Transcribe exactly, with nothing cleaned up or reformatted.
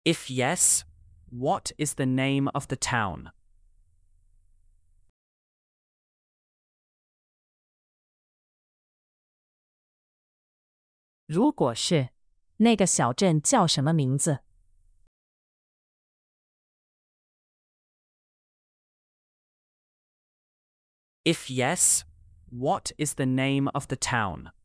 If yes, what is the name of the town? 如果是，那个小镇叫什么名字？ If yes, what is the name of the town?